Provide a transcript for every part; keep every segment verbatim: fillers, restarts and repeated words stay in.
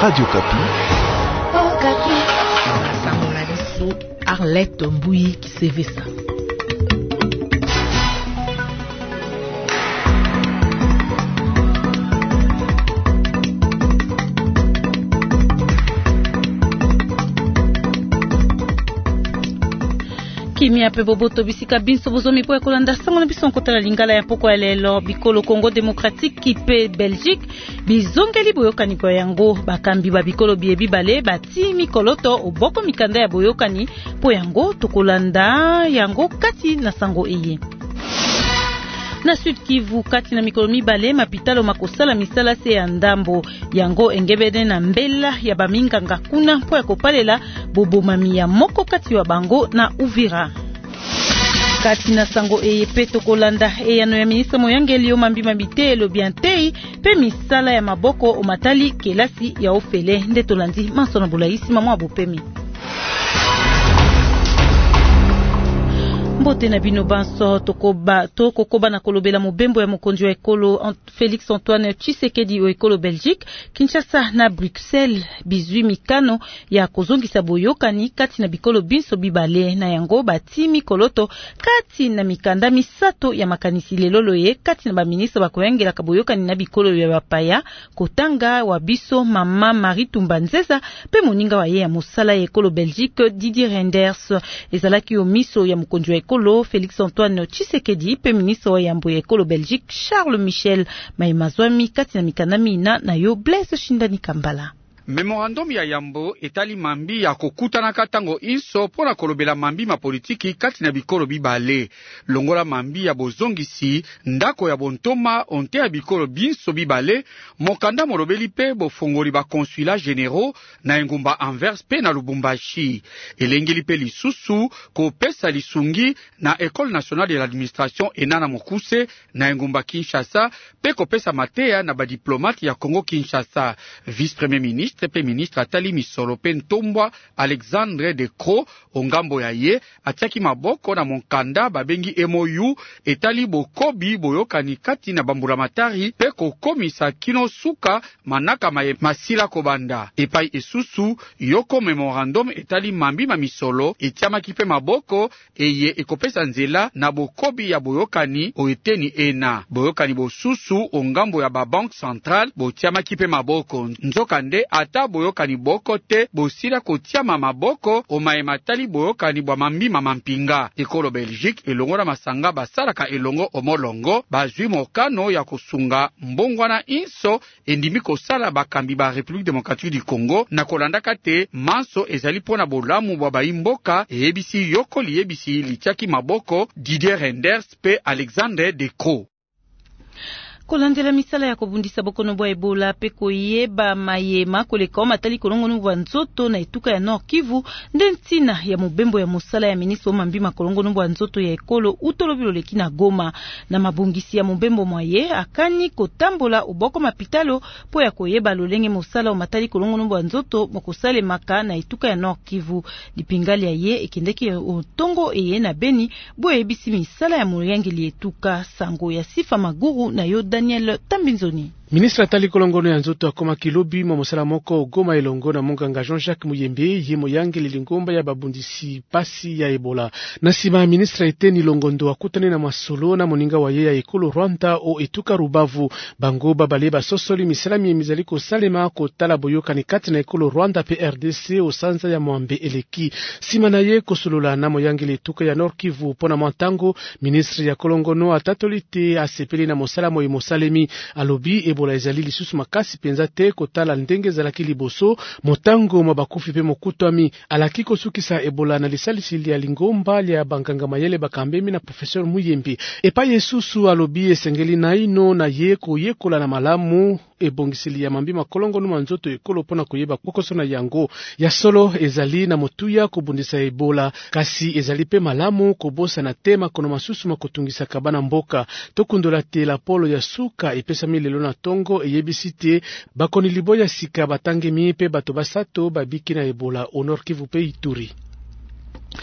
Radio Kapi. Oh, Kapi. Arlette Mbouyi qui s'est fait ça. Kimia pe boboto bisika binso bozomi po ekolanda sango na biso nkota la lingala ya poko ya lelo bikolo Congo démocratique ki pe Belgique bizongeli boyokani ko yango bakambi ba bikolo biebi bale bati mikoloto oboko mikanda ya boyokani po yango tokolanda yango kati na sango eye. Na Sud Kivu kati na mikolo mibale mapitalo makosala misala se ya ndambo yango engebede na mbela ya baminganga kuna po ya kopalela bobomami ya moko kati wa bango na Uvira. Kati na sango eye pe tokolanda eyano ya ministre Moyangeli yo mambi mabite lo biantei pe misala ya maboko omatali kelasi ya ofele nde tolandi mansona bolaisi mama bopemi. Mbote na bino banso tokoba toko koba na kolobela mobembo ya mokonzi wa ekolo Félix Antoine Tshisekedi o ekolo Belgique Kinshasa na Bruxelles bizwi mikano ya kozongisa boyokani kati na bikolo binso bibale na yango bati mikoloto kati na mikanda misato ya makanisi lelolo ye kati na baministre bakoyangela kaboyokani na bikolo ya bapaya kotanga wa biso mama Marie Tumbanzeza pe moninga wa ye ya mosala ya ekolo Belgique Didier Renders ezalaki o miso ya mokonzi wa ekolo Félix Antoine Tshisekedi pe ministre wa yambo ya ekolo Belgique Charles Michel Maimazwami kati na mikanda mina na yo Blaise Shindani Kambala. Memorandum ya yambo etali mambi ya kokutana katango inso pona kolobela mambi ma politiki kati na bikolo bibale. Longola mambi ya bozongisi ndako ya bontoma onte ya bikolo binso bibale mokanda molobeli pe bofongoli ba consulat généraux na engumba Anvers pe na Lubumbashi. Elengeli pe lisusu kopesa lisungi na École nationale de l'administration enana mokuse na engumba Kinshasa pe kopesa mateya na ba diplomate ya Congo Kinshasa. Vice-premier ministre pe ministre atali misolo pe ntombwa Alexandre de Croo ongambo ya ye atiaki maboko na monkanda babengi M O U etali bokobi boyokani kati na bambula matari pe kokomisa kino suka manaka maye masila kobanda epai esusu yoko memorandum etali mambi ma misolo etiamaki pe maboko eye ekopesa nzela na bokobi ya boyokani oeteni ena boyokani bosusu ongambo ya ba banque centrale botiamaki pe maboko nzokande ata boyokani boko te bosila kotiama maboko omaye matali boyokani bwa mambi mamampinga. Ekolo Belgique elongo na masanga basalaka elongo omolongo bazwi mokano ya kosunga mbongwana inso endimi kosala bakambi ba République démocratique du Congo na kolandaka te manso ezali pona bolamu bwa baimboka eyebisi yoko liyebisi litiaki maboko Didier Renders pe Alexandre de Croo. Kolandela misala ya kobundisa bokono bwa Ebola pe koyeba mayema koleka matali kolongo nuwa nzoto na etuka ya Nord Kivu nde ntina ya mobembo ya mosala ya ministre omambi makolongo nuwa nzoto ya ekolo utolobilo leki na Goma na mabungisi ya mobembo mwaye akani kotambola uboko mapitalo po ya koyeba lolenge mosala o matali kolongo nuwa nzoto mokosale maka na etuka ya Nord Kivu lipingali ya ye ekendeki otongo eye na Beni bo ebisi misala ya moyangeli etuka sango ya Sifa Maguru na yo Daniel Tambinzoni. Ministre atali kolongono ya nzoto akoma kilobi mo mosala moko Goma elongo na monganga Jean-Jacques Muyembe ye moyange lilingomba ya babundisi pasi ya Ebola. Nasima ministre eteni longondo akutane na masolo na moninga wa ye ya ekolo Rwanda o etuka Rubavu bango babaleba sosoli misalami emizali ko salema ko tala boyokani kati na ekolo Rwanda P R D C o sanza ya Mwambe eleki sima na ye kosolola na moyange letuka ya Nord Kivu pona mwantango ministre ya kolongono atatolite asepeli na mosala moyi mosalemi alobi Ebola la ezali lisusu makasi penza te kotala ndenge zalaki liboso motango mabakufi pe mokutwami alaki kosukisa Ebola na lisalisili ya lingomba ya bankanga mayele bakambemi na professeur Muyembi epa yesusu alobi esengeli na ino na ye koyekola na malamu ebongisili ya mambi makolongo numa nzoto ekolo pona koyeba kokoso na yango ya solo ezali na motuya kubundisa Ebola kasi ezali pe malamu kobosa na tema kono masusu makotungisa kabana mboka tokundola te la polo ya suka epesa milelo na tongo eyebisite bakoni liboya sika batangemi pe bato basato babiki na Ebola honor Kivu pe Ituri.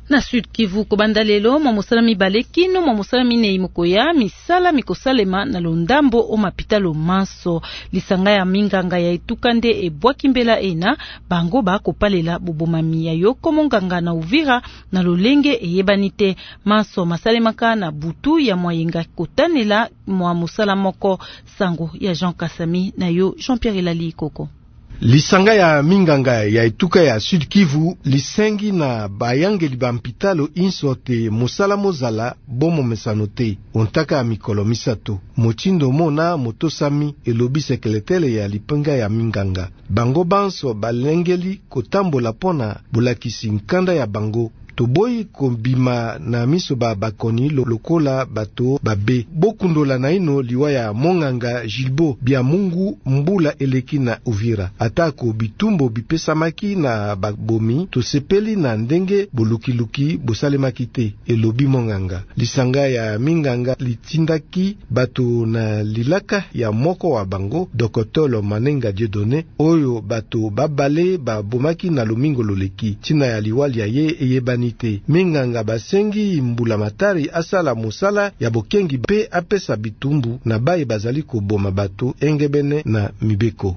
Na Sud Kivu kobanda lelo mwa mosala mibale kino mwa mosala minei mokoya misala mikosalema na londambo o mapitalo manso lisanga ya minganga ya etuka nde ebwaki mbela ena bango bakopalela bobomami ya yoko monganga na Uvira na lolenge eyebani te manso masalemaka na butu ya mwayenga kotanela mwa mosala moko sango ya Jean Kasami na yo Jean-Pierre Elali Koko. Lisanga ya minganga ya etuka ya Sud Kivu lisengi na bayangeli bampitalo insote mosala mozala bomo mesanote ontaka ya mikolo misato mochindo mona motosami elobi sekletele ya lipenga ya minganga bango banso balengeli kotambola pona bolakisi nkanda ya bango toboyi kobima na miso ba bakoni lokola bato babe bokundola na ino liwa ya monganga Gilbo bia mungu mbula eleki na Uvira atako bitumbo bipesamaki na babomi tosepeli na ndenge bolukiluki bosalemaki te elobi monganga lisanga ya minganga litindaki bato na lilaka ya moko wa bango Dokotolo Manenga Dieudonné oyo bato babale babomaki na lomingo loleki tina ya liwali ya ye eyebani te minganga basengi mbula matari asala musala ya bokengi pe apesa bitumbu na baye bazali koboma bato engebene na mibeko.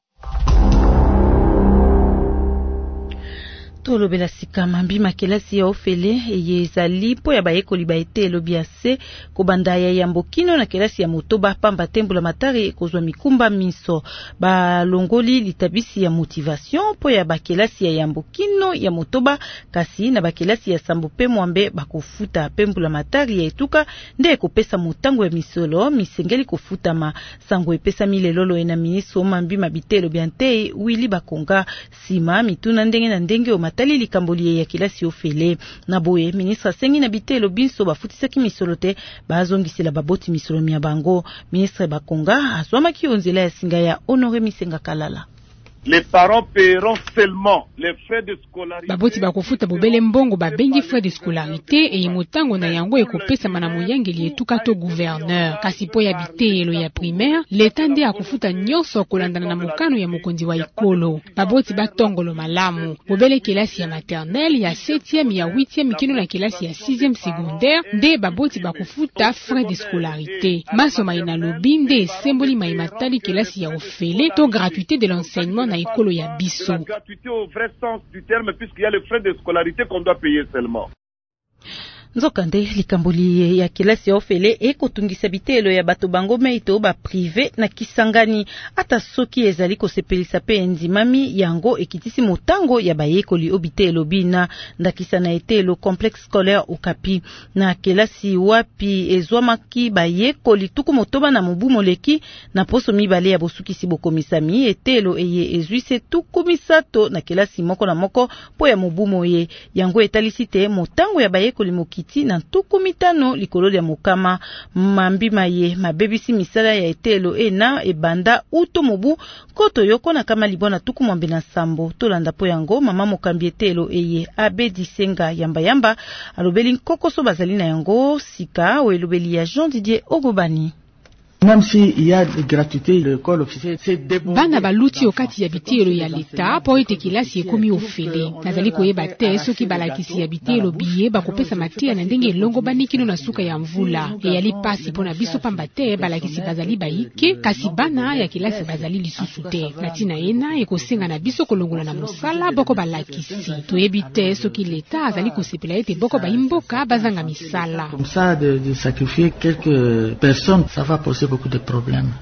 Tolobela sika mambi makelasi ya ofele eyezali po ya bayekoli baete elobi ya se kobanda ya yambokino na kelasi ya motoba pamba tembula matari ekozwa mikumba miso balongoli litabisi ya motivation po ya bakelasi ya yambokino ya motoba kasi na bakelasi ya sambo pe mwambe bakofuta pembula matari ya etuka nde kopesa motango ya misolo misengeli kofuta ma sango epesa milelolo ena ministro mambi mabitelo biante Willy Bakonga sima mituna ndenge na ndenge o matali likamboli ya kilasi ofele na boye ministre sengi na bitelo binso bafutisaki misolote bazongisela baboti misolomi ya bango ministre Bakonga azwamaki onzela ya singa ya Honoré Misenga Kalala. Les parents paieront seulement les frais de scolarité. Baboti bakofuta bobele mbongo babengi frais de scolarité e motango na yango ekopesa mana moyangeli etuka to gouverneur kasi po ya bitelo ya primaire leta nde akofuta nyonso kolandana na mokano ya mokonzi wa ikolo baboti batongolo malamu bobele kelasi ya maternelle ya septième ya huitième kino na kelasi ya sixième secondaire nde baboti bakofuta frais de scolarité maso maina lobi nde semboli maimatali kelasi ya ofele to gratuité de l'enseignement na ikolo ya biso. La gratuité au vrai sens du terme puisqu'il y a les frais de scolarité qu'on doit payer seulement. Nzokande likamboli ya kilasi ya ofele ekotungisa bitelo ya bato bango meito ba privé na Kisangani ata soki ezali kosepelisa pe endimami yango ekitisi motango ya bayekoli obitelo bina ndakisa na etelo complexe scolaire Okapi na kelasi wapi ezwamaki bayekoli tuku motoba na mobu moleki na poso mibale ya bosukisi bokomisami etelo eye ezwise tuku misato na kelasi moko na moko po ya mobu moye yango etalisite motango ya bayekoli moki na tuku mitano likolo ya mokama mambi maye mabebisi misala ya etelo ena ebanda uto mobu koto yoko na kama libona tuku mwambe na sambo tolanda po yango mama mokambi etelo eye Abedi Senga yamba yamba alobeli nkokoso bazali na yango sika o elobeli ya Jean Didier Ogobani. Même si il y a de gratuité, l'école officielle c'est débordé. Bana baluti okati ya bitelo ya leta po ete kilasi ekomi ofele. Nazali koyeba te soki balakisi ya bitelo biye bakopesa matia na ndenge longo banikino na suka ya mvula. E yali pasi pona biso pamba te balakisi bazali baike kasi bana ya kilasi bazali lisusu te. Natina ena ekosenga na biso kolongola na mosala boko balakisi. Toyebi te soki leta azali kosepela ete boko baimboka bazanga misala. Comme ça de, de sacrifier quelques personnes, ça va poser beaucoup de problèmes.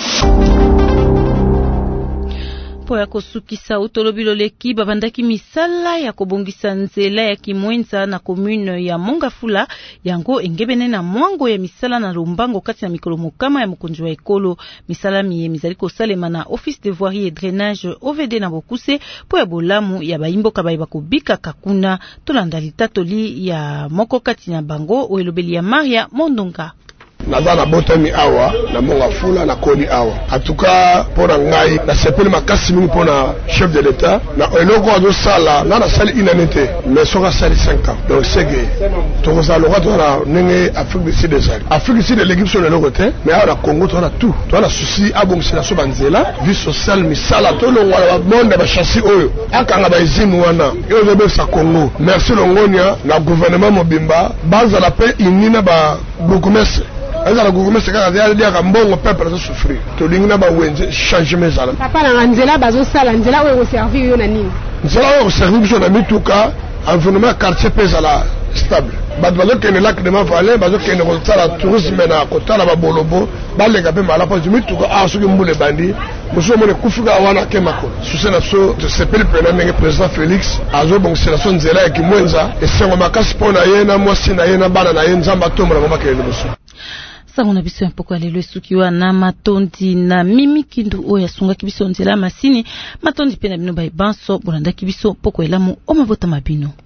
Po ya kosukisa utolobilo leki babandaki misala ya kobongisa nzela ya kimwenza na commune ya Mongafula yango engebene na mwango ya misala na lombango kati na mikolo mokama ya mokonzi wa ekolo misala miye mizali kosalema na office de voirie et drainage O V D na Bokuse po ya bolamu ya baimboka bayiba kobika kakuna tolanda litatoli ya moko kati na bango oelobeli ya Maria Mondonga. nazana botami awa na monga fula na koli awa en tout cas pona ngai na sepeli makasi mingi pona chef de l'état na eloko azo sala na na sali inanité mais soka sali cinq ans donc c'est que to ça le roi na nenge Afrique du Sud ezali Afrique du Sud l'équipe sur le côté mais à la Congo to na tout to na souci abongisi na so banzela vie sociale misala to lo wala monde ba chassi oyo akanga ba izini wana yo zebe sa Congo merci longonia na gouvernement mobimba baza la paix inina ba bokumese azala gouvernement seka ya dia kambongo peuple za souffrir to lingina ba wenze changement zala papa na nzela bazo sala nzela oyo servir yo na nini nzela oyo servir biso na mituka environnement quartier pesa la stable bato bazokende lac de Mavale bazokende kotala tourisme na kotala babolobo balenga mpe malapo mituka a soki mbula bandi mosusu omone kufika wana ke makolo susi na so sepeli pena ndenge président Félix azobongisela so nzela ya kimwenza esengo makasi mpo na ye na mwasi na ye na bana na ye nzambe atombola mamakele mosusu sango na biso mpoko alelo esuki wana matondi na mimi kindu oyo asungaki biso nzela masini matondi pe na bino bayebanso bolandaki biso mpoko elamu omavota mabino.